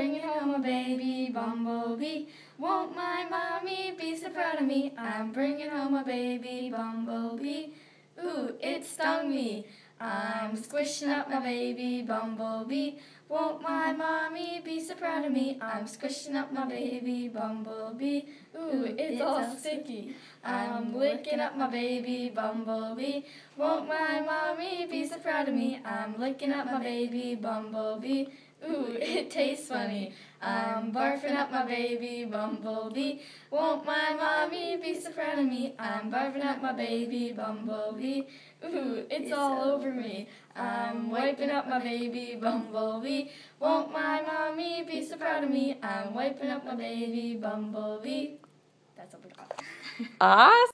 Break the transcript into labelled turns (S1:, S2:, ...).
S1: bringing home a baby bumblebee. Won't my mommy be so proud of me? I'm bringing home a baby bumblebee. Ooh, it stung me. I'm squishing up my baby bumblebee. Won't my mommy be so proud of me? I'm squishing up my baby bumblebee. Ooh, it's all sticky. I'm licking up my baby bumblebee. Won't my mommy be so proud of me? I'm licking up my baby bumblebee. Ooh, it tastes funny. I'm barfing up my baby bumblebee. Won't my mommy be so proud of me? I'm barfing up my baby bumblebee. Ooh, it's all over me. I'm wiping up my baby bumblebee. Won't my mommy be so proud of me? I'm wiping up my baby bumblebee. That's all we got.
S2: Awesome.